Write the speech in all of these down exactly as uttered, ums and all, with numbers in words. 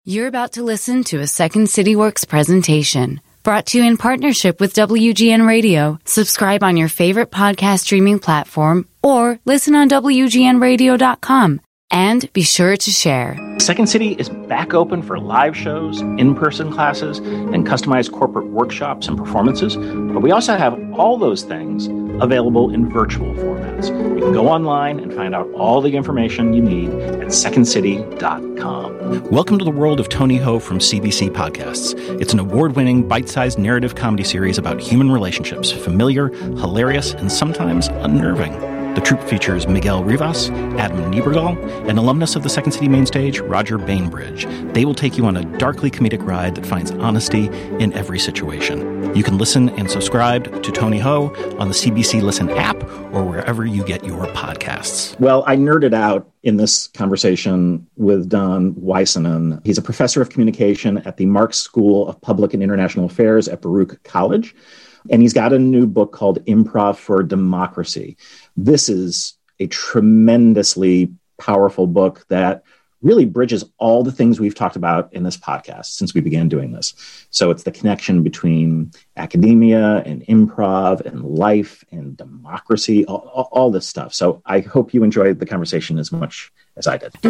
You're about to listen to a Second City Works presentation brought to you in partnership with W G N Radio. Subscribe on your favorite podcast streaming platform or listen on W G N radio dot com. And be sure to share. Second City is back open for live shows, in-person classes, and customized corporate workshops and performances. But we also have all those things available in virtual formats. You can go online and find out all the information you need at second city dot com. Welcome to the world of Tony Ho from C B C Podcasts. It's an award-winning, bite-sized narrative comedy series about human relationships, familiar, hilarious, and sometimes unnerving. The troupe features Miguel Rivas, Adam Niebergall, and alumnus of the Second City main stage, Roger Bainbridge. They will take you on a darkly comedic ride that finds honesty in every situation. You can listen and subscribe to Tony Ho on the C B C Listen app or wherever you get your podcasts. Well, I nerded out in this conversation with Don Weissanen. He's a professor of communication at the Marx School of Public and International Affairs at Baruch College. And he's got a new book called Improv for Democracy. This is a tremendously powerful book that really bridges all the things we've talked about in this podcast since we began doing this. So it's the connection between academia and improv and life and democracy, all, all, all this stuff. So I hope you enjoyed the conversation as much as I did.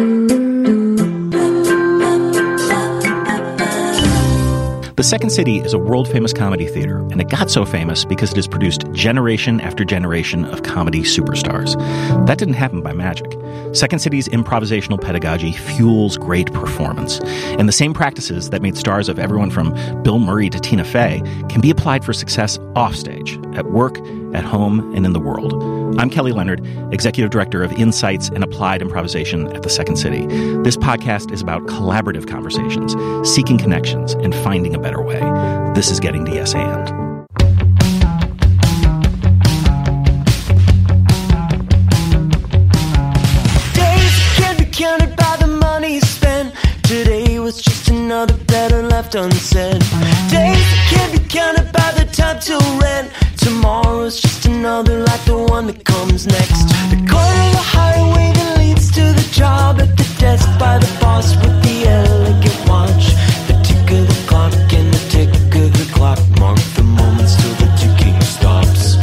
The Second City is a world-famous comedy theater, and it got so famous because it has produced generation after generation of comedy superstars. That didn't happen by magic. Second City's improvisational pedagogy fuels great performance, and the same practices that made stars of everyone from Bill Murray to Tina Fey can be applied for success offstage, at work, at home, and in the world. I'm Kelly Leonard, Executive Director of Insights and Applied Improvisation at the Second City. This podcast is about collaborative conversations, seeking connections, and finding a better way. This is Getting to Yes And. Days can't be counted by the money spent. Today was just another better left unsaid. Days can't be counted by the time till rent. Tomorrow's just another like the one that comes next. The corner of the highway that leads to the job, at the desk by the boss with the elegant watch. The tick of the clock and the tick of the clock mark the moments till the ticking stops.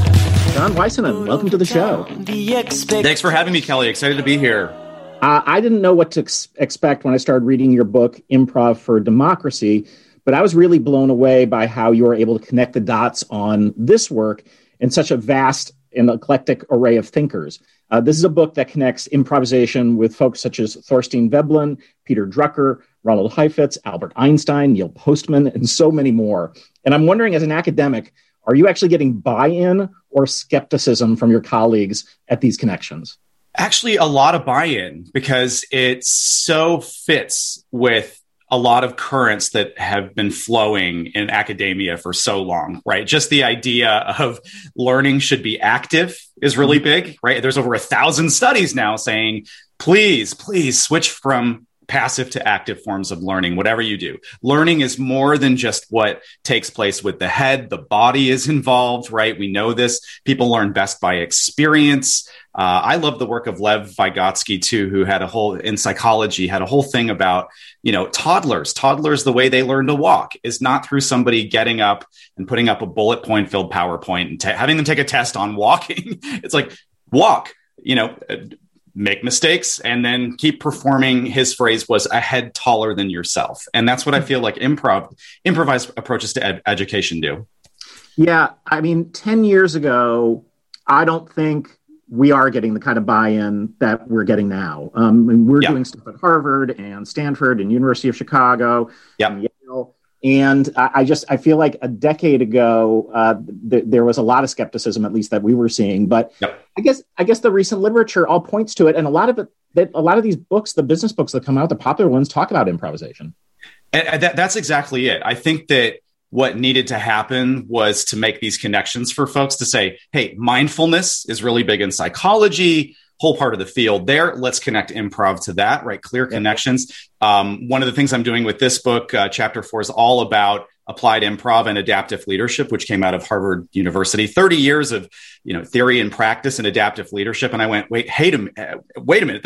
Don Weissanen, welcome to the show. Thanks for having me, Kelly. Excited to be here. Uh, I didn't know what to ex- expect when I started reading your book, Improv for Democracy, but I was really blown away by how you were able to connect the dots on this work in such a vast and eclectic array of thinkers. Uh, this is a book that connects improvisation with folks such as Thorstein Veblen, Peter Drucker, Ronald Heifetz, Albert Einstein, Neil Postman, and so many more. And I'm wondering, as an academic, are you actually getting buy-in or skepticism from your colleagues at these connections? Actually, a lot of buy-in, because it so fits with a lot of currents that have been flowing in academia for so long, right? Just the idea of learning should be active is really big, right? There's over a thousand studies now saying, please, please switch from passive to active forms of learning, whatever you do. Learning is more than just what takes place with the head. The body is involved, right? We know this. People learn best by experience. Uh, I love the work of Lev Vygotsky, too, who had a whole, in psychology, had a whole thing about, you know, toddlers. Toddlers, the way they learn to walk is not through somebody getting up and putting up a bullet point filled PowerPoint and ta- having them take a test on walking. It's like, walk, you know, make mistakes and then keep performing. His phrase was a head taller than yourself. And that's what I feel like improv, improvised approaches to ed- education do. Yeah. I mean, ten years ago, I don't think we are getting the kind of buy-in that we're getting now. Um, and we're yeah. doing stuff at Harvard and Stanford and University of Chicago yeah. and Yale. And I, I just, I feel like a decade ago, uh, th- there was a lot of skepticism, at least that we were seeing. But yep. I guess, I guess the recent literature all points to it. And a lot of it, that a lot of these books, the business books that come out, the popular ones, talk about improvisation. And that, that's exactly it. I think that what needed to happen was to make these connections for folks to say, hey, mindfulness is really big in psychology, whole part of the field there. Let's connect improv to that, right? Clear connections. Um, one of the things I'm doing with this book, uh, chapter four, is all about applied improv and adaptive leadership, which came out of Harvard University, thirty years of, you know, theory and practice and adaptive leadership. And I went, wait, wait a, wait a minute, this,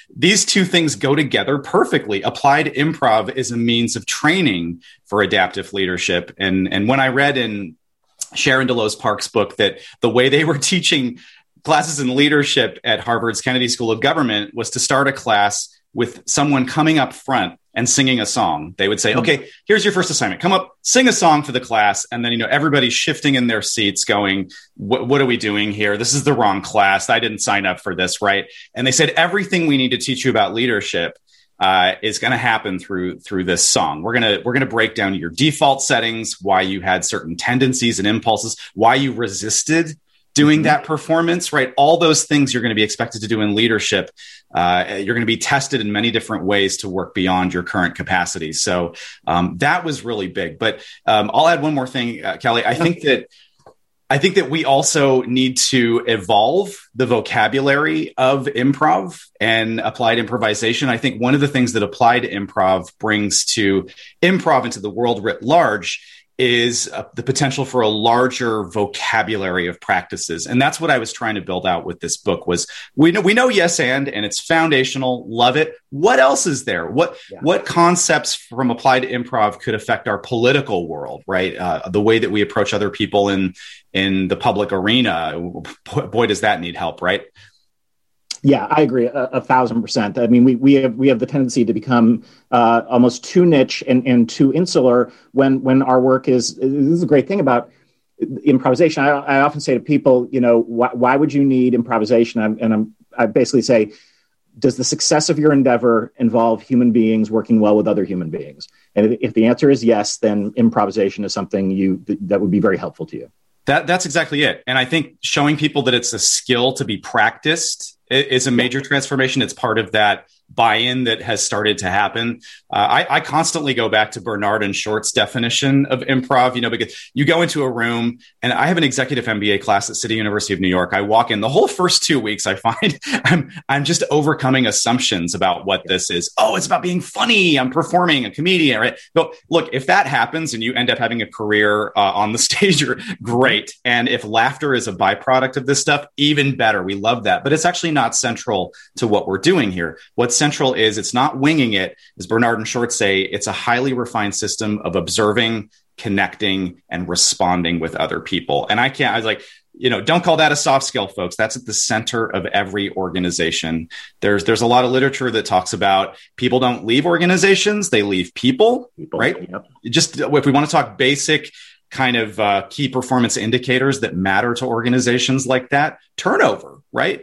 these two things go together perfectly. Applied improv is a means of training for adaptive leadership. And, and when I read in Sharon Delos Park's book that the way they were teaching classes in leadership at Harvard's Kennedy School of Government was to start a class with someone coming up front and singing a song. They would say, okay, here's your first assignment. Come up, sing a song for the class. And then, you know, everybody's shifting in their seats going, what are we doing here? This is the wrong class. I didn't sign up for this, right? And they said, everything we need to teach you about leadership uh, is going to happen through through this song. We're going to we're going to break down your default settings, why you had certain tendencies and impulses, why you resisted doing that performance, right? All those things you're going to be expected to do in leadership. Uh, you're going to be tested in many different ways to work beyond your current capacity. So um, that was really big. But um, I'll add one more thing, uh, Kelly. I think that I think that we also need to evolve the vocabulary of improv and applied improvisation. I think one of the things that applied improv brings to improv and to the world writ large is uh, the potential for a larger vocabulary of practices. And that's what I was trying to build out with this book was we know, we know yes and, and it's foundational, love it. What else is there? What, yeah. what concepts from applied improv could affect our political world, right? Uh, the way that we approach other people in, in the public arena. Boy, does that need help, right? Yeah, I agree a, a thousand percent. I mean, we we have we have the tendency to become uh, almost too niche and, and too insular when when our work is. This is a great thing about improvisation. I, I often say to people, you know, why, why would you need improvisation? I'm, and I'm, I basically say, does the success of your endeavor involve human beings working well with other human beings? And if, if the answer is yes, then improvisation is something you that would be very helpful to you. That that's exactly it. And I think showing people that it's a skill to be practiced is a major transformation. It's part of that buy-in that has started to happen. Uh, I, I constantly go back to Bernard and Short's definition of improv, you know, because you go into a room and I have an executive M B A class at City University of New York. I walk in the whole first two weeks, I find I'm, I'm just overcoming assumptions about what this is. Oh, it's about being funny. I'm performing, a comedian, right? But look, if that happens and you end up having a career uh, on the stage, you're great. And if laughter is a byproduct of this stuff, even better. We love that. But it's actually not central to what we're doing here. What's central is it's not winging it. As Bernard and Short say, it's a highly refined system of observing, connecting, and responding with other people. And I can't, I was like, you know, don't call that a soft skill, folks. That's at the center of every organization. There's there's a lot of literature that talks about people don't leave organizations, they leave people, people right? Yep. Just if we want to talk basic kind of uh, key performance indicators that matter to organizations like that, turnover, right?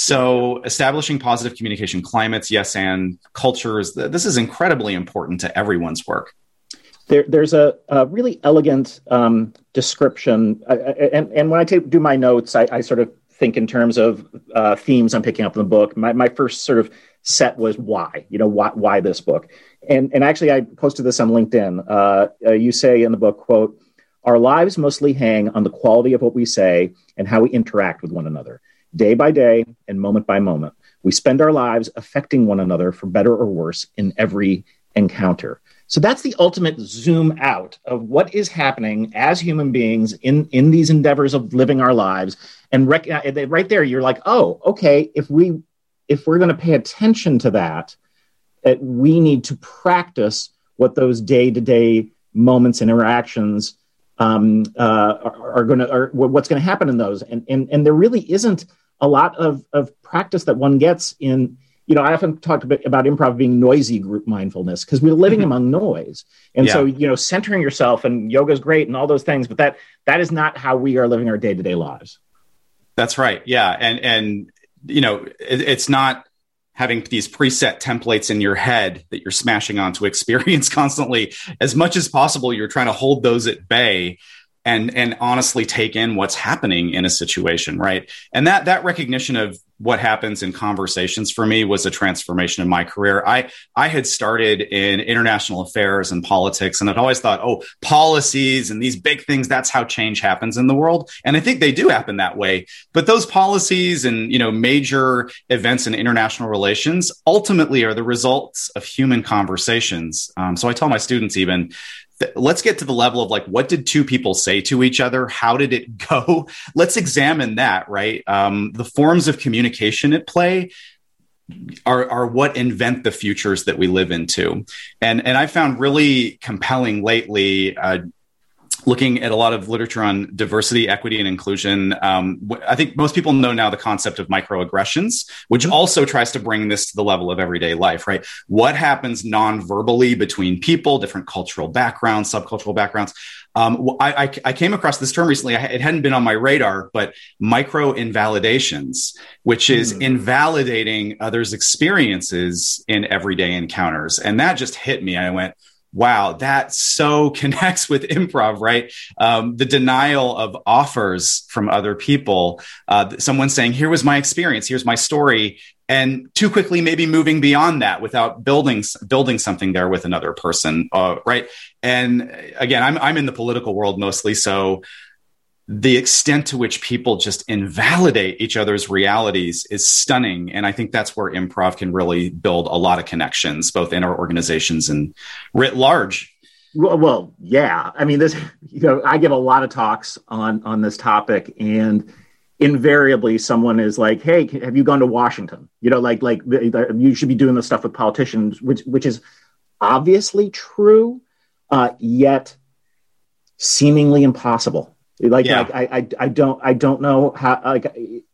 So establishing positive communication climates, yes, and cultures, this is incredibly important to everyone's work. There, there's a, a really elegant um, description. I, I, and, and when I take, do my notes, I, I sort of think in terms of uh, themes I'm picking up in the book. My, my first sort of set was why, you know, why, why this book? And, and actually, I posted this on LinkedIn. Uh, uh, you say in the book, quote, "Our lives mostly hang on the quality of what we say and how we interact with one another. Day by day and moment by moment, we spend our lives affecting one another for better or worse in every encounter." So that's the ultimate zoom out of what is happening as human beings in, in these endeavors of living our lives. And rec- right there, you're like, oh, okay, if, we, if we're going to pay attention to that, uh, we need to practice what those day-to-day moments and interactions um, uh, are, are going to, or what's going to happen in those. And, and, and there really isn't a lot of, of practice that one gets in, you know, I often talk about, about improv being noisy group mindfulness because we're living mm-hmm. among noise. And yeah. so, you know, centering yourself and yoga is great and all those things, but that that is not how we are living our day-to-day lives. That's right. Yeah. And, and you know, it, it's not having these preset templates in your head that you're smashing onto experience constantly. As much as possible, you're trying to hold those at bay and and honestly take in what's happening in a situation, right? And that that recognition of what happens in conversations for me was a transformation in my career. I I had started in international affairs and politics, and I'd always thought, oh, policies and these big things, that's how change happens in the world. And I think they do happen that way. But those policies and, you know, major events in international relations ultimately are the results of human conversations. Um, so I tell my students even, let's get to the level of like, what did two people say to each other? How did it go? Let's examine that, right? Um, the forms of communication at play, are, are what invent the futures that we live into. And, and I found really compelling lately, uh, looking at a lot of literature on diversity, equity, and inclusion. Um, I think most people know now the concept of microaggressions, which also tries to bring this to the level of everyday life, right? What happens non-verbally between people, different cultural backgrounds, subcultural backgrounds. Um, I, I, I came across this term recently. I, it hadn't been on my radar, but micro invalidations, which is mm. invalidating others' experiences in everyday encounters. And that just hit me. I went, wow, that so connects with improv, right? Um, the denial of offers from other people, uh, someone saying, here was my experience, here's my story, and too quickly maybe moving beyond that without building building something there with another person, uh, right? And again, I'm I'm in the political world mostly, so the extent to which people just invalidate each other's realities is stunning. And I think that's where improv can really build a lot of connections, both in our organizations and writ large. Well, well, yeah. I mean, this, you know, I give a lot of talks on, on this topic, and invariably someone is like, hey, have you gone to Washington? You know, like, like you should be doing this stuff with politicians, which, which is obviously true, uh, yet seemingly impossible. Like, yeah. like I, I, I don't, I don't know how. Like,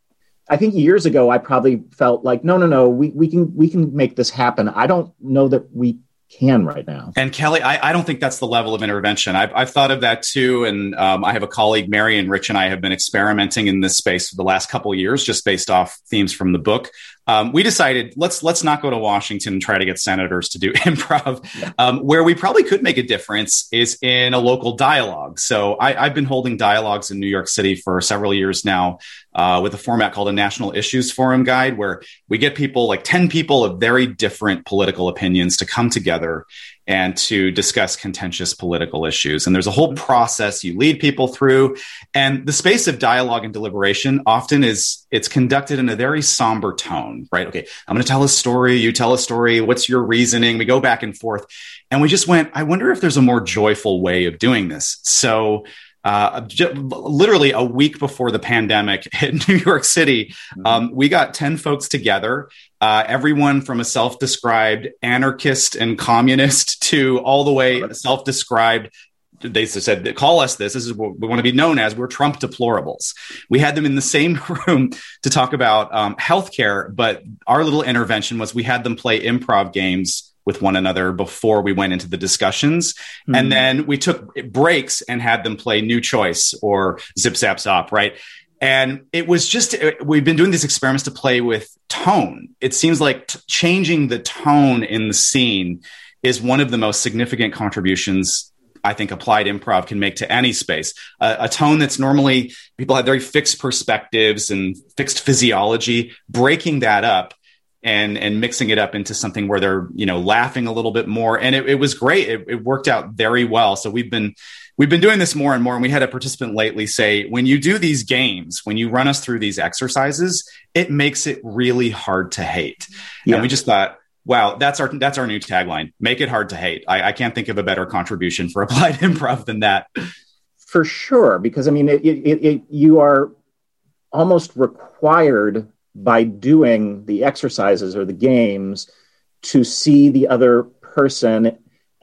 I think years ago, I probably felt like, no, no, no, we, we can, we can make this happen. I don't know that we can right now. And Kelly, I, I don't think that's the level of intervention. I've, I've thought of that too. And um, I have a colleague, Marion Rich, and I have been experimenting in this space for the last couple of years, just based off themes from the book. Um, we decided let's let's not go to Washington and try to get senators to do improv. Yeah. Um, where we probably could make a difference is in a local dialogue. So I, I've been holding dialogues in New York City for several years now uh, with a format called a National Issues Forum Guide, where we get people, like ten people of very different political opinions, to come together and to discuss contentious political issues. And there's a whole process you lead people through. And the space of dialogue and deliberation often is, it's conducted in a very somber tone, right? Okay, I'm going to tell a story. You tell a story. What's your reasoning? We go back and forth. And we just went, I wonder if there's a more joyful way of doing this. So Uh, j- literally a week before the pandemic hit New York City, um, we got ten folks together, uh, everyone from a self-described anarchist and communist to all the way self-described. They said, call us this. This is what we want to be known as. We're Trump deplorables. We had them in the same room to talk about um, healthcare, but our little intervention was we had them play improv games with one another before we went into the discussions. Mm-hmm. And then we took breaks and had them play New Choice or Zip Zap Zop, right? And it was just, we've been doing these experiments to play with tone. It seems like t- changing the tone in the scene is one of the most significant contributions I think applied improv can make to any space. Uh, a tone that's normally, people have very fixed perspectives and fixed physiology, breaking that up and and mixing it up into something where they're, you know, laughing a little bit more. And it, it was great. It, it worked out very well. So we've been we've been doing this more and more. And we had a participant lately say, when you do these games, when you run us through these exercises, it makes it really hard to hate. Yeah. And we just thought, wow, that's our that's our new tagline. Make it hard to hate. I, I can't think of a better contribution for applied improv than that. For sure. Because I mean, it, it, it, you are almost required by doing the exercises or the games to see the other person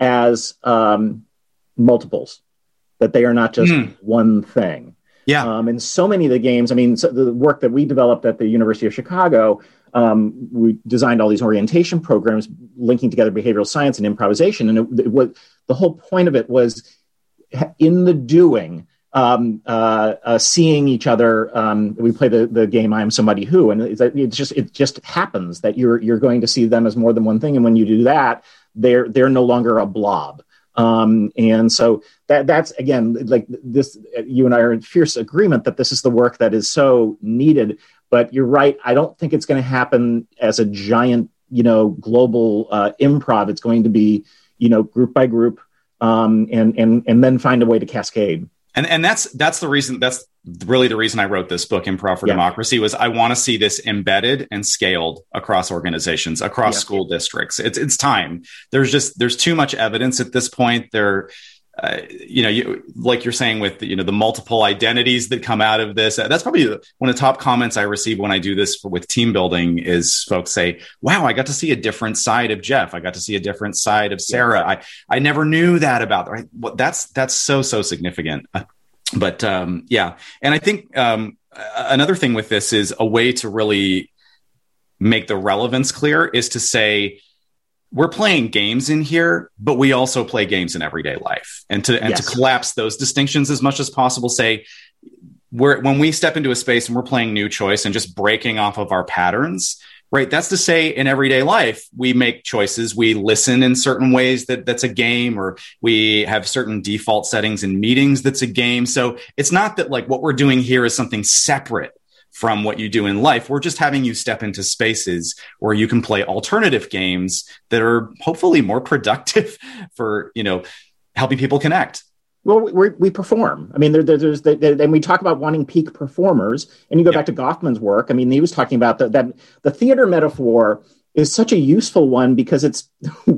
as um, multiples, that they are not just mm. one thing. Yeah. Um, and so many of the games, I mean, so the work that we developed at the University of Chicago, um, we designed all these orientation programs linking together behavioral science and improvisation. And it, it was, the whole point of it was in the doing, Um, uh, uh, seeing each other. Um, we play the, the game "I Am Somebody Who," and it's, it's just it just happens that you're you're going to see them as more than one thing, and when you do that, they're they're no longer a blob. Um, and so that that's again like this. You and I are in fierce agreement that this is the work that is so needed. But you're right. I don't think it's going to happen as a giant, you know, global uh, improv. It's going to be, you know, group by group, um, and and and then find a way to cascade. And and that's that's the reason, that's really the reason I wrote this book, Improv for yeah. Democracy, was I want to see this embedded and scaled across organizations, across yeah. school districts. It's it's time. There's just, there's too much evidence at this point. There, uh, you know, you, like you're saying with, you know, the multiple identities that come out of this, that's probably one of the top comments I receive when I do this for, with team building is folks say, wow, I got to see a different side of Jeff. I got to see a different side of Sarah. Yeah. I, I never knew that about, right? Well, that's, that's so, so significant. Uh, but um, yeah. And I think um, another thing with this is a way to really make the relevance clear is to say, we're playing games in here, but we also play games in everyday life. And to and yes. to collapse those distinctions as much as possible, say, we're, when we step into a space and we're playing new choice and just breaking off of our patterns, right? That's to say in everyday life, we make choices. We listen in certain ways that that's a game, or we have certain default settings in meetings that's a game. So it's not that like what we're doing here is something separate from what you do in life. We're just having you step into spaces where you can play alternative games that are hopefully more productive for, you know, helping people connect. Well, we we perform. I mean, there, there, there's, and we talk about wanting peak performers, and you go yep. back to Goffman's work. I mean, he was talking about the, that the theater metaphor is such a useful one because it's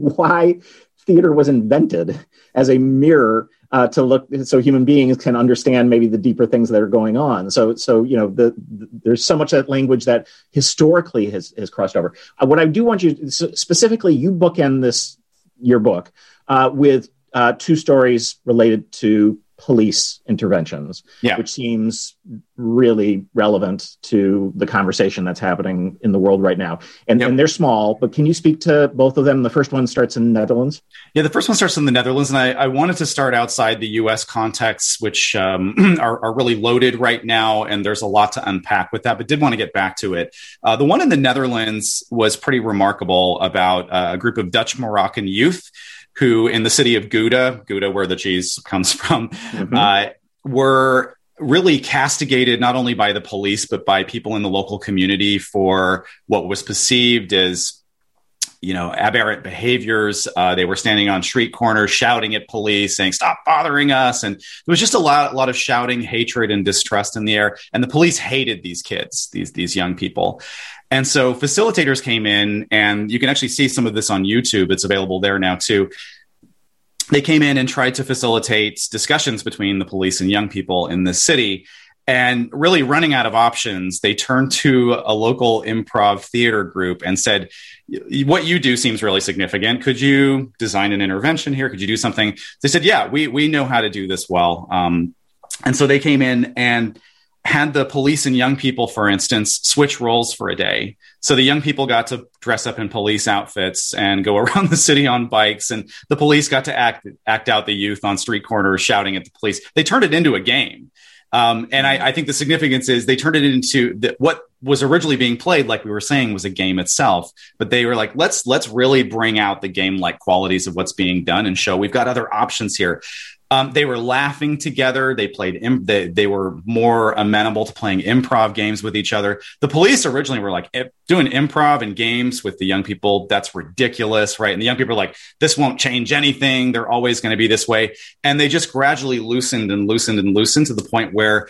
why theater was invented as a mirror Uh, to look so human beings can understand maybe the deeper things that are going on. So, so you know, the, the there's so much of that language that historically has has crossed over. Uh, what I do want you to, specifically, you bookend this your book uh, with uh, two stories related to police interventions, yeah. which seems really relevant to the conversation that's happening in the world right now. And, yep. and they're small, but can you speak to both of them? The first one starts in the Netherlands. Yeah, the first one starts in the Netherlands. And I, I wanted to start outside the U S context, which um, are, are really loaded right now. And there's a lot to unpack with that, but did want to get back to it. Uh, the one in the Netherlands was pretty remarkable about uh, a group of Dutch Moroccan youth who in the city of Gouda, Gouda, where the cheese comes from, mm-hmm. uh, were really castigated not only by the police, but by people in the local community for what was perceived as, you know, aberrant behaviors. Uh, they were standing on street corners, shouting at police, saying, stop bothering us. And there was just a lot, a lot of shouting, hatred, and distrust in the air. And the police hated these kids, these, these young people. And so facilitators came in, and you can actually see some of this on YouTube. It's available there now too. They came in and tried to facilitate discussions between the police and young people in the city. And really running out of options, they turned to a local improv theater group and said, what you do seems really significant. Could you design an intervention here? Could you do something? They said, yeah, we we know how to do this well. Um, and so they came in and had the police and young people, for instance, switch roles for a day. So the young people got to dress up in police outfits and go around the city on bikes. And the police got to act act out the youth on street corners shouting at the police. They turned it into a game. Um, and I, I think the significance is they turned it into the, what was originally being played, like we were saying, was a game itself. But they were like, let's let's really bring out the game-like qualities of what's being done and show we've got other options here. Um, they were laughing together. They played. Im- they, they were more amenable to playing improv games with each other. The police originally were like, doing improv and games with the young people, that's ridiculous, right? And the young people are like, this won't change anything. They're always going to be this way. And they just gradually loosened and loosened and loosened to the point where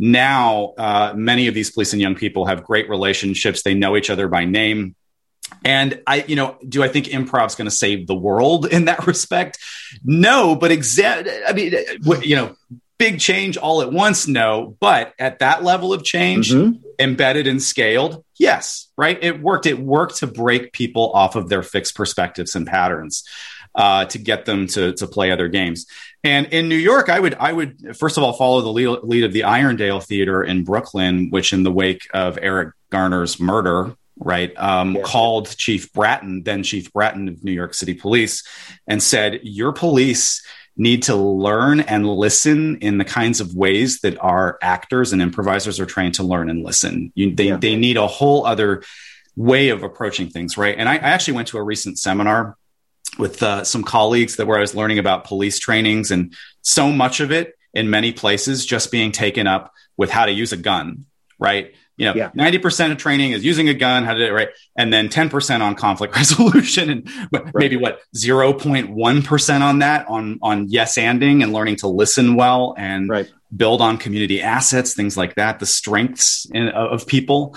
now uh, many of these police and young people have great relationships. They know each other by name. And I, you know, do I think improv is going to save the world in that respect? No, but exa- I mean, you know, big change all at once. No, but at that level of change, mm-hmm. embedded and scaled, yes, right. It worked. It worked to break people off of their fixed perspectives and patterns, uh, to get them to to play other games. And in New York, I would I would first of all follow the lead, lead of the Irondale Theater in Brooklyn, which in the wake of Eric Garner's murder, right, um, yeah. called Chief Bratton, then Chief Bratton of New York City Police, and said, your police need to learn and listen in the kinds of ways that our actors and improvisers are trained to learn and listen. You, they, yeah. they need a whole other way of approaching things, right? And I, I actually went to a recent seminar with uh, some colleagues that where I was learning about police trainings, and so much of it in many places just being taken up with how to use a gun, right? You know, yeah. ninety percent of training is using a gun, how to do it, right? And then ten percent on conflict resolution, and right. maybe what, zero point one percent on that, on, on yes-anding and learning to listen well and right. build on community assets, things like that, the strengths in, of people.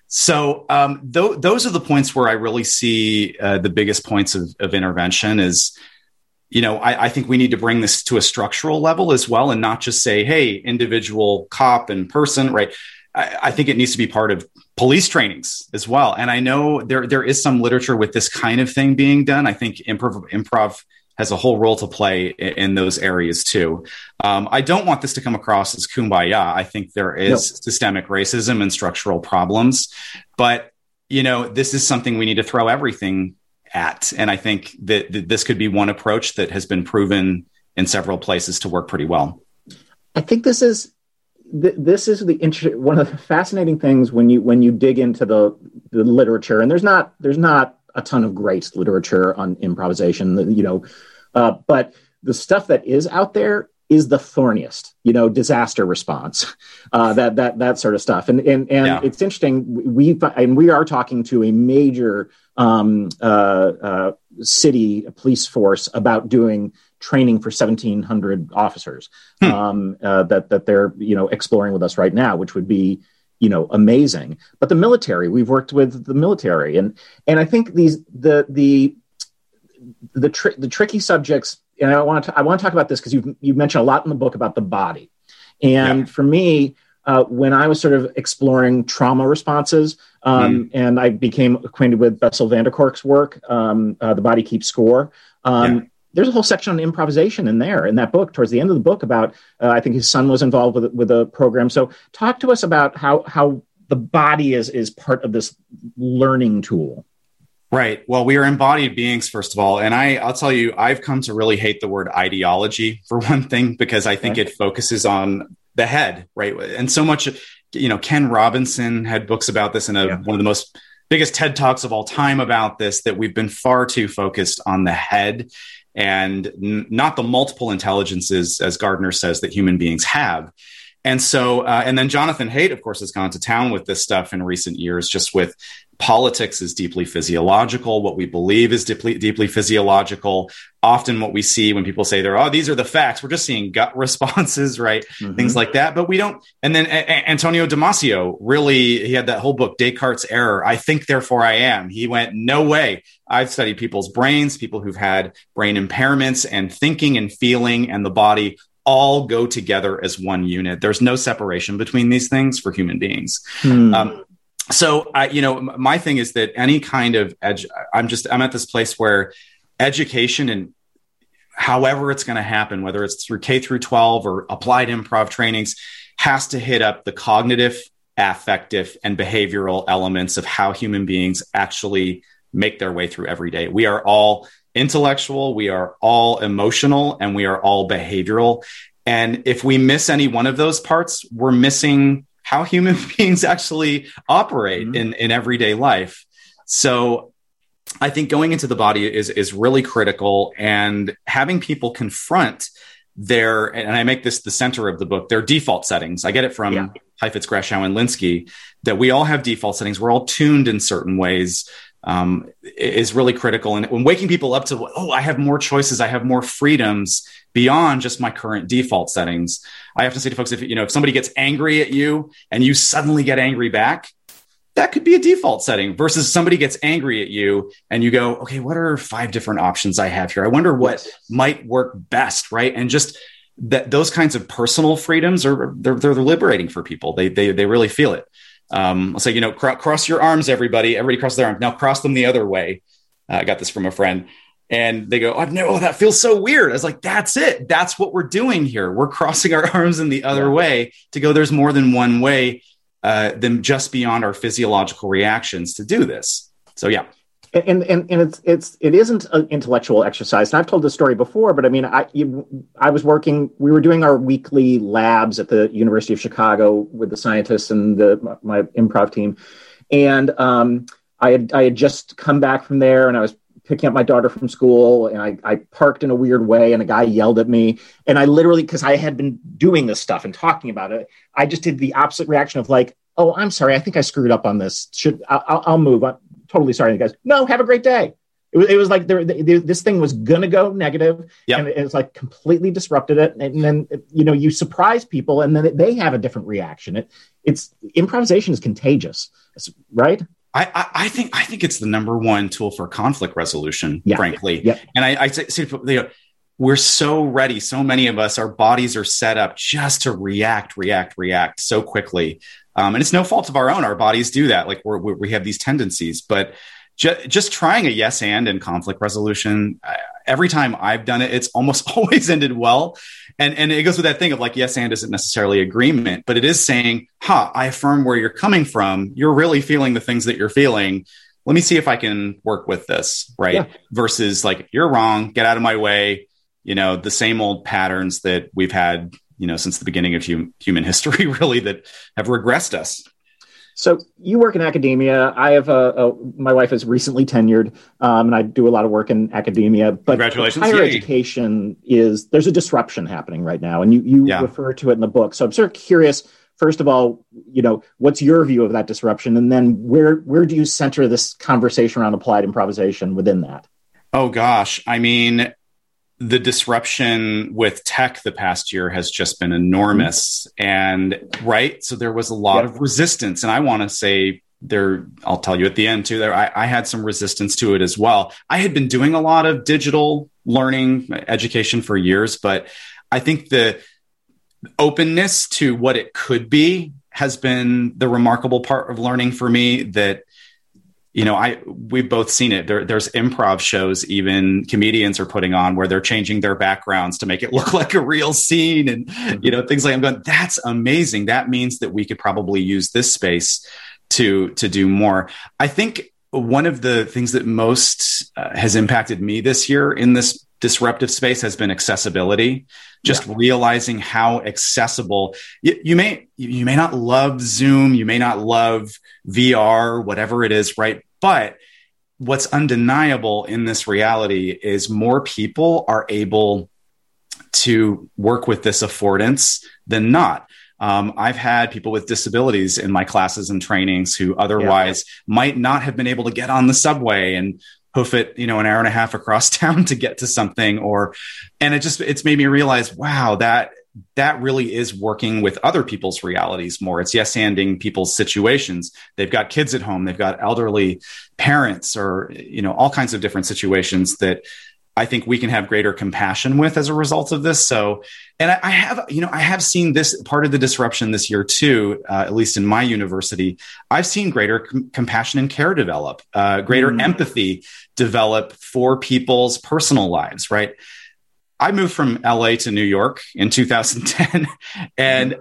So um, th- those are the points where I really see uh, the biggest points of, of intervention is, you know, I, I think we need to bring this to a structural level as well, and not just say, hey, individual cop and person, right? I, I think it needs to be part of police trainings as well. And I know there there is some literature with this kind of thing being done. I think improv, improv has a whole role to play in, in those areas too. Um, I don't want this to come across as kumbaya. I think there is no. systemic racism and structural problems, but you know, this is something we need to throw everything at. And I think that, that this could be one approach that has been proven in several places to work pretty well. I think this is th- this is the inter- one of the fascinating things when you when you dig into the, the literature, and there's not there's not a ton of great literature on improvisation, you know, uh, but the stuff that is out there is the thorniest, you know, disaster response, uh, that that that sort of stuff, and and and yeah. It's interesting. We and we are talking to a major um, uh, uh, city police force about doing training for seventeen hundred officers hmm. um, uh, that that they're you know exploring with us right now, which would be you know amazing. But the military, we've worked with the military, and and I think these the the the tri- the tricky subjects. And I want to I want to talk about this because you you mentioned a lot in the book about the body, and yeah. for me, uh, when I was sort of exploring trauma responses, um, mm. and I became acquainted with Bessel van der Kolk's work, um, uh, The Body Keeps Score. Um, yeah. There's a whole section on improvisation in there in that book. Towards the end of the book, about uh, I think his son was involved with with a program. So talk to us about how how the body is is part of this learning tool. Right. Well, we are embodied beings, first of all. And I, I'll tell you, I've come to really hate the word ideology for one thing, because I think okay. it focuses on the head, right? And so much, you know, Ken Robinson had books about this and yeah. one of the most biggest TED Talks of all time about this, that we've been far too focused on the head and n- not the multiple intelligences, as Gardner says, that human beings have. And so, uh, and then Jonathan Haidt, of course, has gone to town with this stuff in recent years, just with politics is deeply physiological. What we believe is deeply, deeply physiological. Often what we see when people say they're, oh, these are the facts, we're just seeing gut responses, right? Mm-hmm. Things like that. But we don't. And then a- a- Antonio Damasio, really, he had that whole book, Descartes' Error. I think, therefore I am. He went, no way. I've studied people's brains, people who've had brain impairments, and thinking and feeling and the body all go together as one unit. There's no separation between these things for human beings. Mm. Um, so, I, you know, my thing is that any kind of edu- I'm just, I'm at this place where education, and however it's going to happen, whether it's through K through twelve or applied improv trainings, has to hit up the cognitive, affective, and behavioral elements of how human beings actually make their way through every day. We are all intellectual, we are all emotional, and we are all behavioral. And if we miss any one of those parts, we're missing how human beings actually operate mm-hmm. in, in everyday life. So I think going into the body is, is really critical, and having people confront their, and I make this the center of the book, their default settings. I get it from yeah. Heifetz, Grashow, and Linsky, that we all have default settings. We're all tuned in certain ways. Um, is really critical. And when waking people up to, oh, I have more choices, I have more freedoms beyond just my current default settings. I have to say to folks, if you know, if somebody gets angry at you and you suddenly get angry back, that could be a default setting, versus somebody gets angry at you and you go, okay, what are five different options I have here? I wonder what might work best, right? And just that those kinds of personal freedoms are they're, they're liberating for people. They they they really feel it. Um, I'll say, you know, cr- cross your arms, everybody. Everybody cross their arms. Now cross them the other way. Uh, I got this from a friend, and they go, "I've never. Oh, that feels so weird." I was like, "That's it. That's what we're doing here. We're crossing our arms in the other yeah. way to go. There's more than one way uh, than just beyond our physiological reactions to do this." So, yeah. And and and it's it's it isn't an intellectual exercise. And I've told this story before, but I mean, I you, I was working. We were doing our weekly labs at the University of Chicago with the scientists and the my, my improv team, and um, I had I had just come back from there, and I was picking up my daughter from school, and I, I parked in a weird way, and a guy yelled at me, and I literally, because I had been doing this stuff and talking about it, I just did the opposite reaction of like, oh, I'm sorry, I think I screwed up on this. Should I'll, I'll move. I'm totally sorry. And the guys, no, have a great day. It was, it was like there, there, this thing was gonna go negative, yep. and it, it was like completely disrupted it. And then you know you surprise people, and then they have a different reaction. It, it's improvisation is contagious, right? I, I, I think I think it's the number one tool for conflict resolution, yeah. frankly. Yep. And I, I say, say you know, we're so ready. So many of us, our bodies are set up just to react, react, react so quickly. Um, and it's no fault of our own. Our bodies do that. Like we're, we have these tendencies, but ju- just trying a yes and in conflict resolution, uh, every time I've done it, it's almost always ended well. And, and it goes with that thing of like, yes and isn't necessarily agreement, but it is saying, huh, I affirm where you're coming from. You're really feeling the things that you're feeling. Let me see if I can work with this, right? Yeah. Versus like, you're wrong, get out of my way. You know, the same old patterns that we've had, you know, since the beginning of hum- human history, really, that have regressed us. So you work in academia. I have a, a my wife is recently tenured, um, and I do a lot of work in academia. But congratulations! Higher Yay. Education is there's a disruption happening right now, and you you yeah. refer to it in the book. So I'm sort of curious. First of all, you know, what's your view of that disruption, and then where where do you center this conversation around applied improvisation within that? Oh gosh, I mean, the disruption with tech the past year has just been enormous. Mm-hmm. And right. So there was a lot yep. of resistance. And I want to say there, I'll tell you at the end too, there, I, I had some resistance to it as well. I had been doing a lot of digital learning education for years, but I think the openness to what it could be has been the remarkable part of learning for me. That You know, I we've both seen it. There, there's improv shows, even comedians are putting on where they're changing their backgrounds to make it look like a real scene, and you know, things like I'm going, that's amazing. That means that we could probably use this space to to do more. I think one of the things that most uh, has impacted me this year in this disruptive space has been accessibility. Just yeah. realizing how accessible you, you may you may not love Zoom, you may not love V R, whatever it is, right? But what's undeniable in this reality is more people are able to work with this affordance than not. Um, I've had people with disabilities in my classes and trainings who otherwise yeah. might not have been able to get on the subway and hoof it, you know, an hour and a half across town to get to something, or, and it just, it's made me realize, wow, that, that really is working with other people's realities more. It's yes-anding people's situations. They've got kids at home, they've got elderly parents, or, you know, all kinds of different situations that I think we can have greater compassion with as a result of this. So, and I, I have, you know, I have seen this part of the disruption this year too, uh, at least in my university. I've seen greater com- compassion and care develop, uh, greater mm. empathy develop for people's personal lives, right? I moved from L A to New York in two thousand ten, and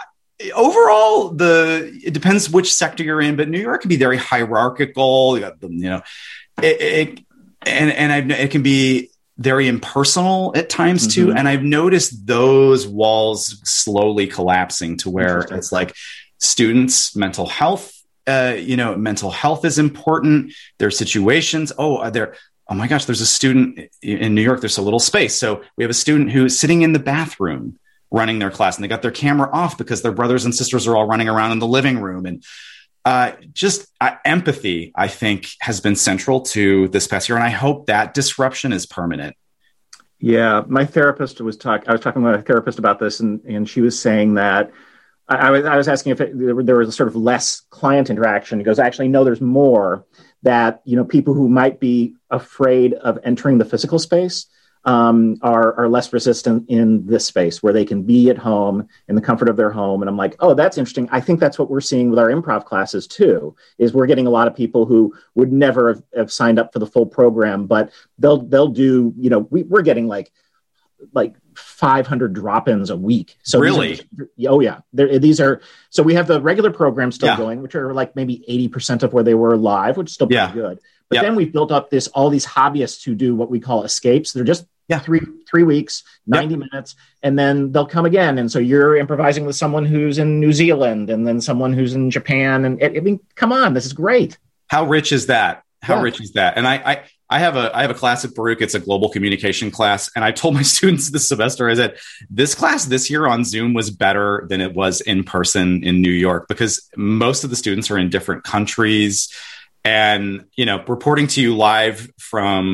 overall, the it depends which sector you're in, but New York can be very hierarchical. You got the, you know, it, it and and I've, it can be very impersonal at times too. Mm-hmm. And I've noticed those walls slowly collapsing to where it's like students' mental health. Uh, you know, mental health is important. There are situations. Oh, are there. Oh my gosh, there's a student in New York. There's a little space. So we have a student who's sitting in the bathroom running their class, and they got their camera off because their brothers and sisters are all running around in the living room. And uh, just uh, empathy, I think, has been central to this past year. And I hope that disruption is permanent. Yeah, my therapist was talking, I was talking with a therapist about this, and, and she was saying that I, I, was, I was asking if it, there was a sort of less client interaction. He goes, actually, no, there's more. That, you know, people who might be afraid of entering the physical space um, are, are less resistant in this space where they can be at home in the comfort of their home. And I'm like, oh, that's interesting. I think that's what we're seeing with our improv classes too, is we're getting a lot of people who would never have, have signed up for the full program, but they'll, they'll do, you know, we, we're getting like, like five hundred drop-ins a week. So really? Just, oh yeah. They're, these are, so we have the regular program still yeah. going, which are like maybe eighty percent of where they were live, which is still pretty yeah. good. But yeah. then we've built up this, all these hobbyists who do what we call escapes. They're just yeah. three, three weeks, ninety yeah. minutes, and then they'll come again. And so you're improvising with someone who's in New Zealand and then someone who's in Japan. And I mean, come on, this is great. How rich is that? How yeah. rich is that? And I, I, I have a I have a class at Baruch. It's a global communication class. And I told my students this semester, I said, this class this year on Zoom was better than it was in person in New York, because most of the students are in different countries. And, you know, reporting to you live from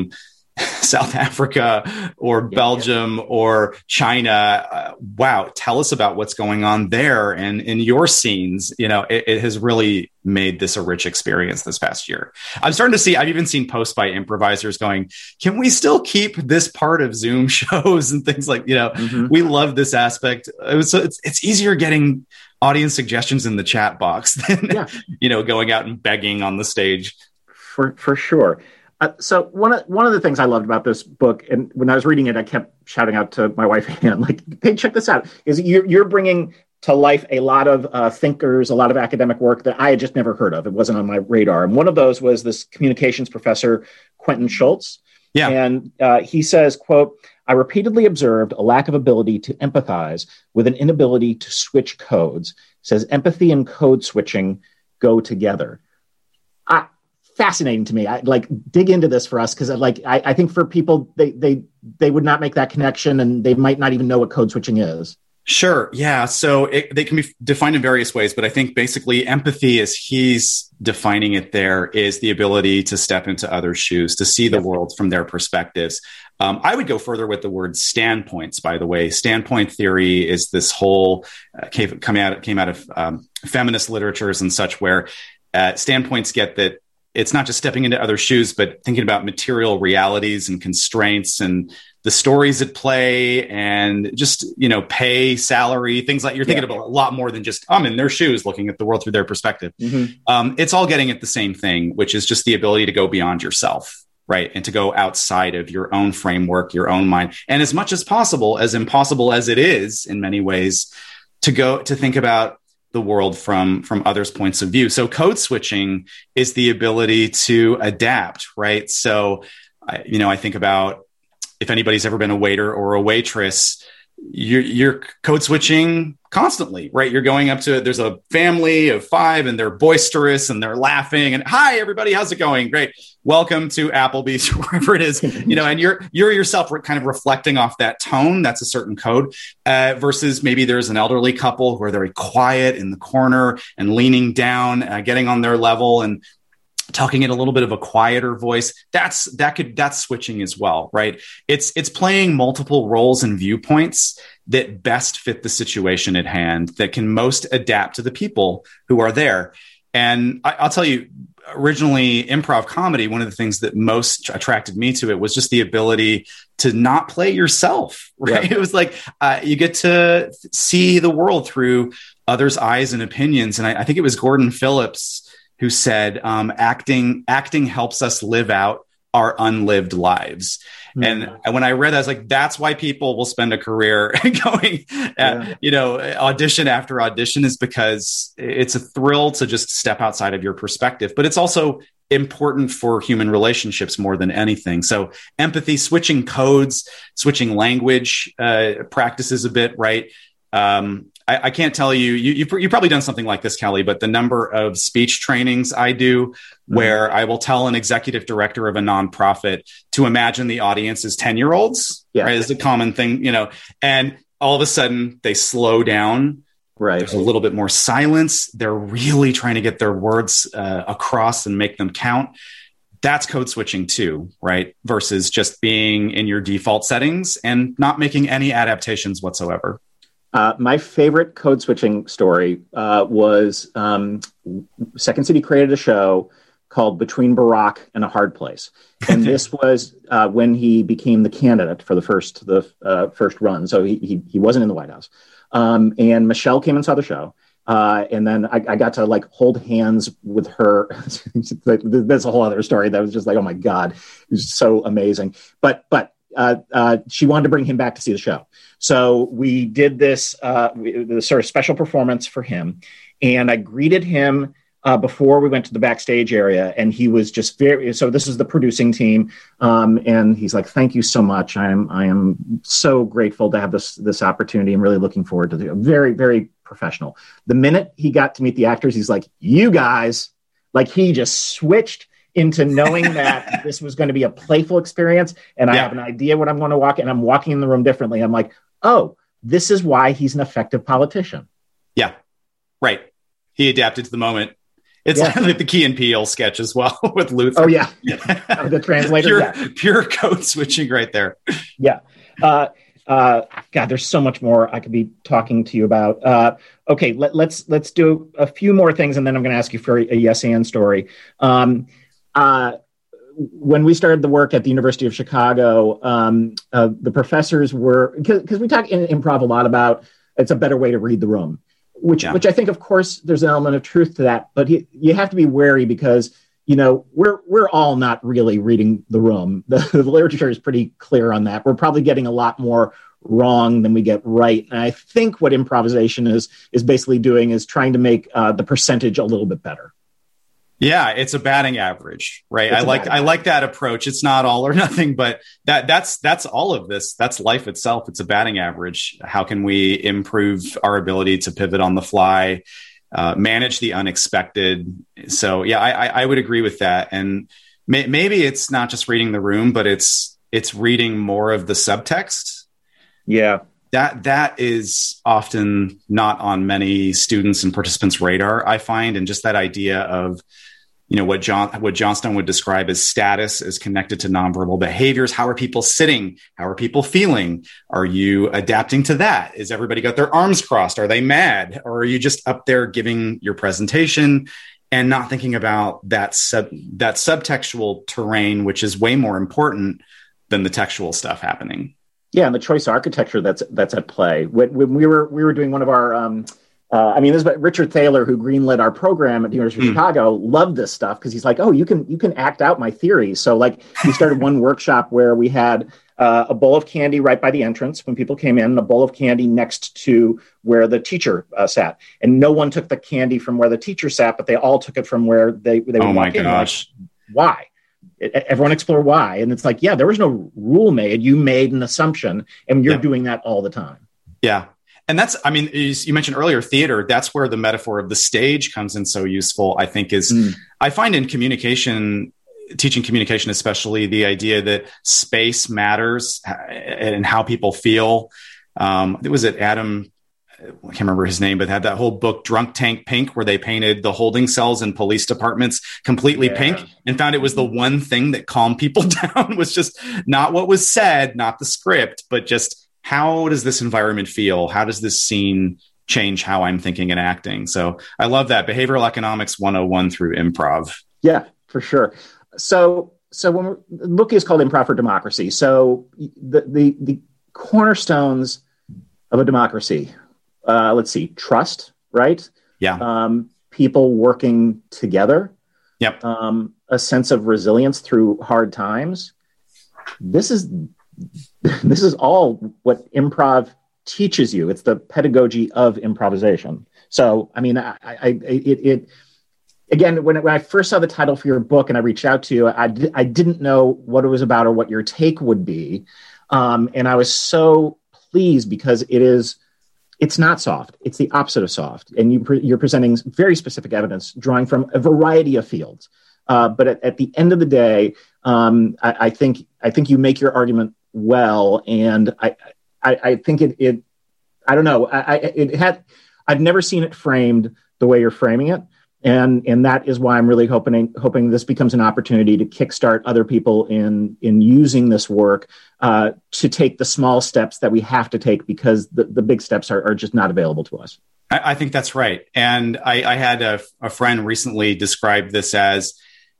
South Africa or yeah, Belgium yeah. or China. Uh, wow. Tell us about what's going on there. And in your scenes, you know, it, it has really made this a rich experience this past year. I'm starting to see, I've even seen posts by improvisers going, can we still keep this part of Zoom shows and things like, you know, mm-hmm. we love this aspect. It was, so it's, it's easier getting audience suggestions in the chat box than, yeah. you know, going out and begging on the stage. For, for sure. Uh, so one of one of the things I loved about this book, and when I was reading it, I kept shouting out to my wife, Anne, like, "Hey, check this out!" Is you're, you're bringing to life a lot of uh, thinkers, a lot of academic work that I had just never heard of. It wasn't on my radar, and one of those was this communications professor, Quentin Schultz. Yeah, and uh, he says, "quote I repeatedly observed a lack of ability to empathize with an inability to switch codes." Says empathy and code switching go together. I, fascinating to me. I like dig into this for us because like I, I think for people they they they would not make that connection and they might not even know what code switching is. Sure. Yeah. So it, they can be defined in various ways, but I think basically empathy, as he's defining it there, is the ability to step into others' shoes, to see the yep. world from their perspectives. Um, I would go further with the word standpoints, by the way. Standpoint theory is this whole uh, came, come out, came out of um, feminist literatures and such, where uh, standpoints get that it's not just stepping into other shoes, but thinking about material realities and constraints and the stories at play and just, you know, pay, salary, things like you're thinking yeah. about a lot more than just, I'm in their shoes looking at the world through their perspective. Mm-hmm. Um, it's all getting at the same thing, which is just the ability to go beyond yourself, right? And to go outside of your own framework, your own mind. And as much as possible, as impossible as it is in many ways, to go to think about the world from, from others' points of view. So code switching is the ability to adapt, right? So, I, you know, I think about if anybody's ever been a waiter or a waitress, you're, you're code switching constantly, right? You're going up to, there's a family of five and they're boisterous and they're laughing and, hi, everybody, how's it going? Great. Welcome to Applebee's, wherever it is, you know, and you're, you're yourself kind of reflecting off that tone. That's a certain code uh, versus maybe there's an elderly couple who are very quiet in the corner and leaning down, uh, getting on their level and talking in a little bit of a quieter voice. That's, that could, that's switching as well, right? It's, it's playing multiple roles and viewpoints that best fit the situation at hand, that can most adapt to the people who are there. And I, I'll tell you, originally improv comedy, one of the things that most attracted me to it was just the ability to not play yourself, right? Yeah. It was like, uh, you get to see the world through others' eyes and opinions. And I, I think it was Gordon Phillips who said, um, acting, acting helps us live out our unlived lives. Mm-hmm. And when I read that, I was like, that's why people will spend a career going, at, yeah. you know, audition after audition, is because it's a thrill to just step outside of your perspective. But it's also important for human relationships more than anything. So empathy, switching codes, switching language uh, practices a bit, right? Um, I, I can't tell you, you, you've, you've probably done something like this, Kelly, but the number of speech trainings I do mm-hmm. where I will tell an executive director of a nonprofit to imagine the audience as ten year olds, yeah. right? It's a common thing, you know, and all of a sudden they slow down. Right. There's a little bit more silence. They're really trying to get their words uh, across and make them count. That's code switching too, right? Versus just being in your default settings and not making any adaptations whatsoever. Uh, my favorite code switching story uh, was um, Second City created a show called Between Barack and a Hard Place. And this was uh, when he became the candidate for the first the uh, first run. So he, he he wasn't in the White House. Um, and Michelle came and saw the show. Uh, and then I, I got to like hold hands with her. That's a whole other story. That was just like, oh my God, it was so amazing. But but uh, uh, she wanted to bring him back to see the show. So we did this, uh, this sort of special performance for him. And I greeted him uh, before we went to the backstage area. And he was just very, so this is the producing team. Um, and he's like, thank you so much. I am, I am so grateful to have this, this opportunity. I'm really looking forward to it. Very, very professional. The minute he got to meet the actors, he's like, you guys, like he just switched into knowing that this was going to be a playful experience. And I yeah. have an idea what I'm going to walk and I'm walking in the room differently. I'm like, oh, this is why he's an effective politician. Yeah, right. He adapted to the moment. It's Yeah. like the Key and Peele sketch as well with Luther. Oh yeah, uh, the translator. pure, yeah. pure code switching right there. Yeah. Uh, uh, God, there's so much more I could be talking to you about. Uh, okay, let, let's let's do a few more things, and then I'm going to ask you for a, a yes and story. Um, uh, when we started the work at the University of Chicago, um, uh, the professors were, because we talk in improv a lot about it's a better way to read the room, which Yeah. which I think, of course, there's an element of truth to that, but he, you have to be wary because, you know, we're we're all not really reading the room. The, the literature is pretty clear on that. We're probably getting a lot more wrong than we get right. And I think what improvisation is is basically doing is trying to make uh, the percentage a little bit better. Yeah, it's a batting average, right? It's I a like batting I like that approach. It's not all or nothing, but that that's that's all of this. That's life itself. It's a batting average. How can we improve our ability to pivot on the fly, uh, manage the unexpected? So yeah, I, I would agree with that. And may, maybe it's not just reading the room, but it's it's reading more of the subtext. Yeah. That that is often not on many students and participants' radar, I find, and just that idea of, you know, what John what Johnstone would describe as status is connected to nonverbal behaviors. How are people sitting? How are people feeling? Are you adapting to that? Is everybody got their arms crossed? Are they mad? Or are you just up there giving your presentation and not thinking about that sub that subtextual terrain, which is way more important than the textual stuff happening? Yeah, and the choice architecture that's that's at play. When, when we were we were doing one of our, um, uh, I mean, this is Richard Thaler, who greenlit our program at the University of mm. Chicago, loved this stuff because he's like, oh, you can you can act out my theory. So like, we started one workshop where we had uh, a bowl of candy right by the entrance when people came in, and a bowl of candy next to where the teacher uh, sat, and no one took the candy from where the teacher sat, but they all took it from where they they would oh my walk in. gosh, like, why? Everyone explore why. And it's like, yeah, there was no rule made. You made an assumption, and you're yeah. doing that all the time. Yeah. And that's, I mean, you mentioned earlier theater, that's where the metaphor of the stage comes in so useful, I think is, mm. I find in communication, teaching communication, especially the idea that space matters and how people feel. Um, it was at Adam, I can't remember his name, but had that whole book, Drunk Tank Pink, where they painted the holding cells in police departments completely yeah. pink and found it was the one thing that calmed people down was just not what was said, not the script, but just how does this environment feel? How does this scene change how I'm thinking and acting? So I love that. Behavioral Economics one oh one through improv. Yeah, for sure. So, so when we're, the book is called Improv for Democracy. So the, the, the cornerstones of a democracy, Uh, let's see, trust, right? Yeah. Um, people working together. Yep. Um, a sense of resilience through hard times. This is this is all what improv teaches you. It's the pedagogy of improvisation. So, I mean, I, I it, it again, when, when I first saw the title for your book and I reached out to you, I, di- I didn't know what it was about or what your take would be. Um, and I was so pleased because it is, it's not soft. It's the opposite of soft. And you pre- you're presenting very specific evidence, drawing from a variety of fields. Uh, but at, at the end of the day, um, I, I think I think you make your argument well, and I I, I think it, it I don't know I, I it had I've never seen it framed the way you're framing it, and and that is why I'm really hoping hoping this becomes an opportunity to kickstart other people in in using this work uh, to take the small steps that we have to take because the, the big steps are, are just not available to us. I, I think that's right, and I, I had a, a friend recently describe this as,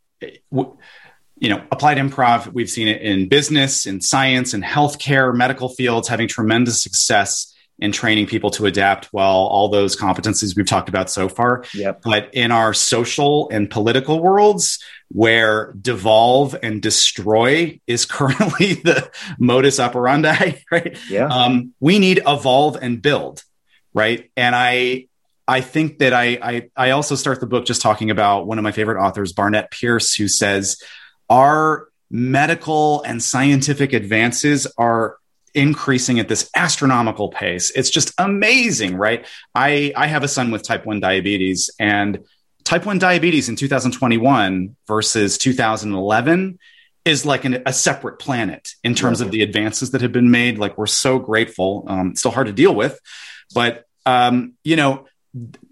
you know, applied improv. We've seen it in business, in science, in healthcare, medical fields, having tremendous success in training people to adapt well, all those competencies we've talked about so far. Yep. But in our social and political worlds, where devolve and destroy is currently the modus operandi, right? Yeah. Um, we need evolve and build, right? And I, I think that I, I, I also start the book just talking about one of my favorite authors, Barnett Pierce, who says our medical and scientific advances are increasing at this astronomical pace. It's just amazing, right? I, I have a son with type one diabetes, and type one diabetes in two thousand twenty-one versus two thousand eleven is like an, a separate planet in terms yeah. of the advances that have been made. Like, we're so grateful. Um, it's still hard to deal with, but um, you know,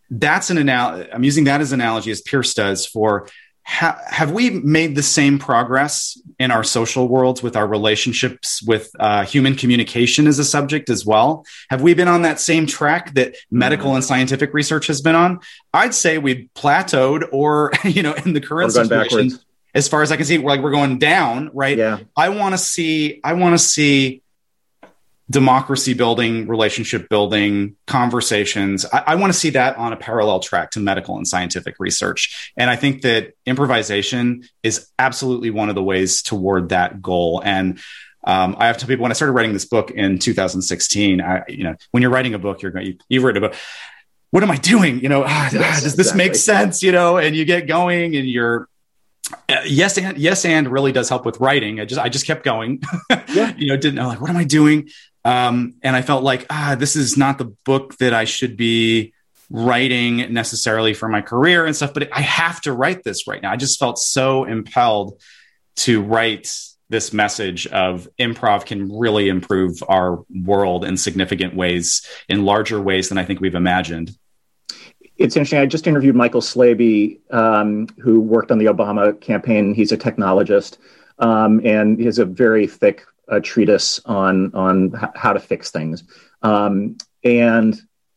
that's an analogy. I'm using that as an analogy as Pierce does for ha- have we made the same progress in our social worlds with our relationships with uh, human communication as a subject as well? Have we been on that same track that medical mm-hmm. and scientific research has been on? I'd say we've plateaued, or, you know, in the current situation, backwards. As far as I can see, like we're going down, right? Yeah. I want to see, I want to see democracy building, relationship building, conversations. I, I want to see that on a parallel track to medical and scientific research. And I think that improvisation is absolutely one of the ways toward that goal. And um, I have to tell people, when I started writing this book in two thousand sixteen, I, you know, when you're writing a book, you're going, you, you've written a book. What am I doing? You know, ah, yes, does this exactly. make sense? You know, and you get going and you're, Uh, yes, and yes, and really does help with writing. I just, I just kept going. Yeah. You know, didn't know like, what am I doing? Um, and I felt like, ah, this is not the book that I should be writing necessarily for my career and stuff. But I have to write this right now. I just felt so impelled to write this message of improv can really improve our world in significant ways, in larger ways than I think we've imagined. It's interesting. I just interviewed Michael Slaby, um, who worked on the Obama campaign. He's a technologist, um, and he has a very thick uh, treatise on on h- how to fix things. Um, and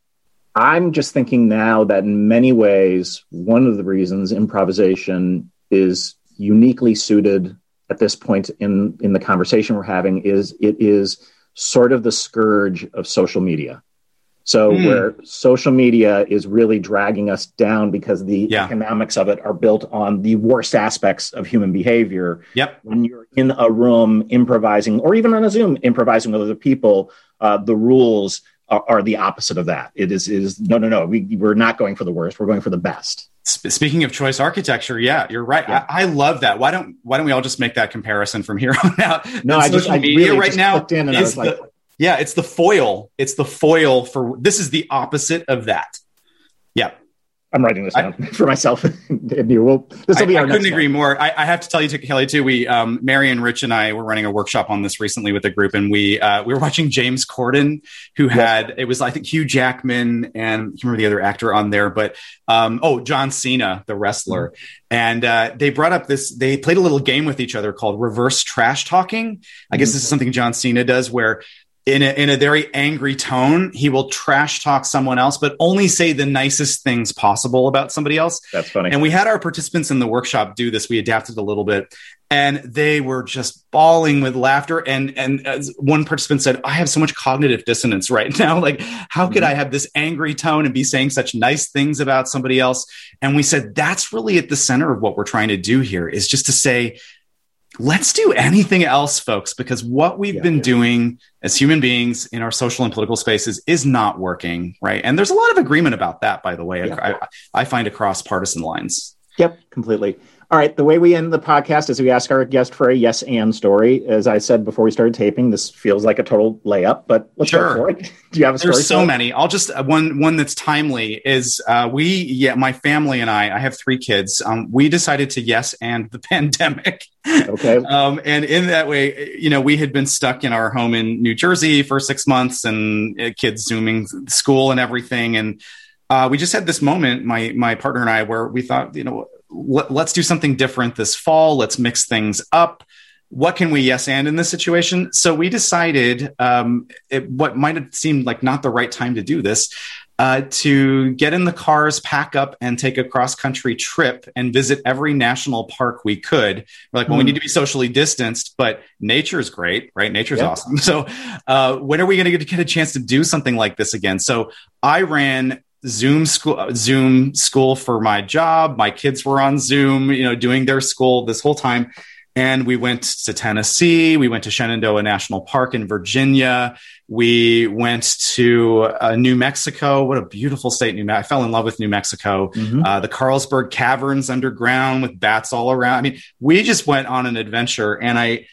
I'm just thinking now that in many ways, one of the reasons improvisation is uniquely suited at this point in, in the conversation we're having is it is sort of the scourge of social media. So mm. where social media is really dragging us down because the yeah. economics of it are built on the worst aspects of human behavior. Yep. When you're in a room improvising, or even on a Zoom improvising with other people, uh, the rules are, are the opposite of that. It is, is no, no, no. We, we're not going for the worst. We're going for the best. Speaking of choice architecture, yeah, you're right. Yeah. I, I love that. Why don't Why don't we all just make that comparison from here on out? No, I just I media really right just now clicked in and I was like. The, Yeah, it's the foil. It's the foil for this is the opposite of that. Yeah. I'm writing this down I, for myself. and you will, this will be I, our I couldn't next agree one. more. I, I have to tell you, Kelly, too. We, um, Mary and Rich and I were running a workshop on this recently with a group, and we uh, we were watching James Corden, who had yes. it was I think Hugh Jackman and I can't remember the other actor on there, but um, oh John Cena, the wrestler, mm-hmm. and uh, they brought up this. They played a little game with each other called reverse trash talking. I mm-hmm. guess this is something John Cena does where. In a, in a very angry tone, he will trash talk someone else, but only say the nicest things possible about somebody else. That's funny. And we had our participants in the workshop do this. We adapted a little bit, and they were just bawling with laughter. And and as one participant said, I have so much cognitive dissonance right now. Like, how could mm-hmm. I have this angry tone and be saying such nice things about somebody else? And we said, that's really at the center of what we're trying to do here, is just to say, let's do anything else, folks, because what we've yeah, been yeah. doing as human beings in our social and political spaces is not working, right? And there's a lot of agreement about that, by the way, yeah. I, I find across partisan lines. Yep, completely. All right, the way we end the podcast is we ask our guest for a yes and story. As I said before we started taping, this feels like a total layup, but let's sure. go for it. Do you have a story? There's so many. I'll just, uh, one one that's timely is uh, we, yeah, my family and I, I have three kids. Um, we decided to yes and the pandemic. Okay. um, and in that way, you know, we had been stuck in our home in New Jersey for six months and uh, kids Zooming school and everything. And uh, we just had this moment, my my partner and I, where we thought, you know, let, let's do something different this fall. Let's mix things up. What can we yes and in this situation? So we decided um, it, what might have seemed like not the right time to do this, uh, to get in the cars, pack up, and take a cross-country trip and visit every national park we could. We're like, well, mm. we need to be socially distanced, but nature is great, right? Nature's yeah. awesome. So uh, when are we going to get a chance to do something like this again? So I ran Zoom school, Zoom school for my job. My kids were on Zoom, you know, doing their school this whole time. And we went to Tennessee. We went to Shenandoah National Park in Virginia. We went to uh, New Mexico. What a beautiful state. New Me- I fell in love with New Mexico. Mm-hmm. Uh, the Carlsberg Caverns underground with bats all around. I mean, we just went on an adventure, and I,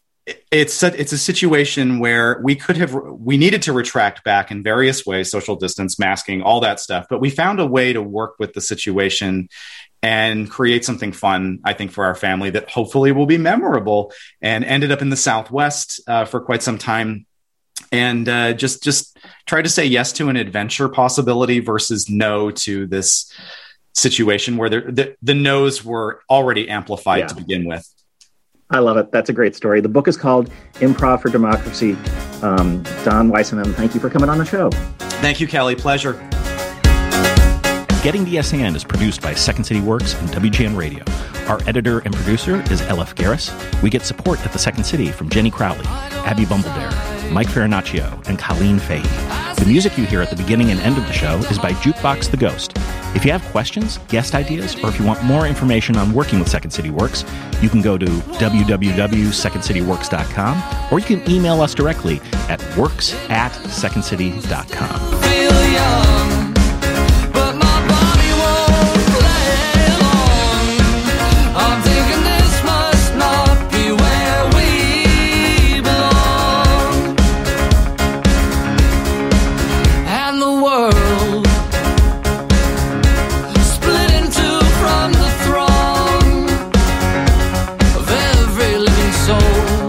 it's a, it's a situation where we could have, we needed to retract back in various ways, social distance, masking, all that stuff. But we found a way to work with the situation and create something fun, I think, for our family that hopefully will be memorable, and ended up in the Southwest uh, for quite some time. and uh, just just try to say yes to an adventure possibility versus no to this situation where the, the no's were already amplified yeah. to begin with. I love it. That's a great story. The book is called Improv for Democracy. Um, Don Weissenham, thank you for coming on the show. Thank you, Kelly. Pleasure. Getting the S A N is produced by Second City Works and W G N Radio. Our editor and producer is L F Garris. We get support at the Second City from Jenny Crowley, Abby Bumbledare, Mike Farinaccio, and Colleen Fahey. The music you hear at the beginning and end of the show is by Jukebox the Ghost. If you have questions, guest ideas, or if you want more information on working with Second City Works, you can go to w w w dot second city works dot com, or you can email us directly at works at second city dot com. Feel young, but my body won't play along. I'm thinking this must not be where we belong. And the world split in two from the throng of every living soul,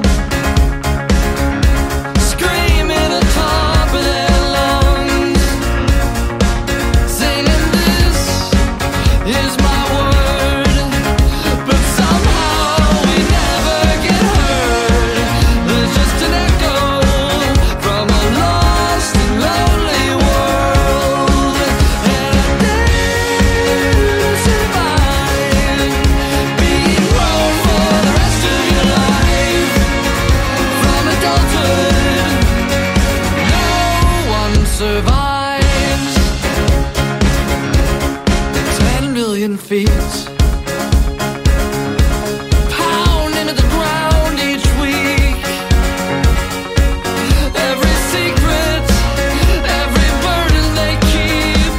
screaming atop of their lungs, singing this is my word, but somehow we never get heard. There's just an echo from a lost and lonely world, and I dare to survive being grown for the rest of your life. From adulthood, no one survives. Ten million feet pound into the ground each week. Every secret, every burden they keep.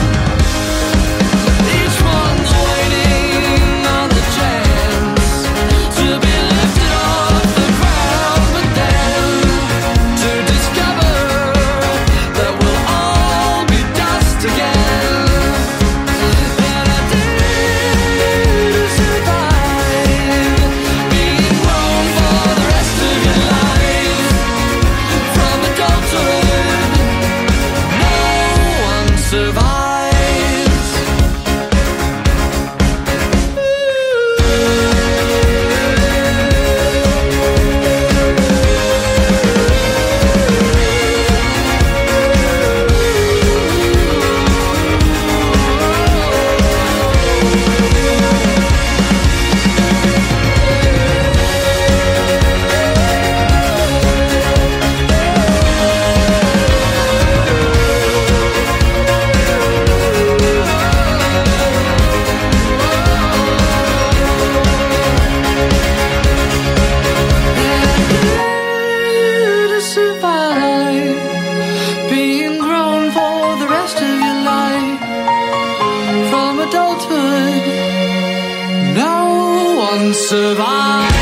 Each one's waiting on the chance to be lifted off the ground, but then to discover that we'll all be dust again. And I dare to survive being grown for the rest of your life. From adulthood, no one survives. To survive being grown for the rest of your life. From adulthood, no one survives.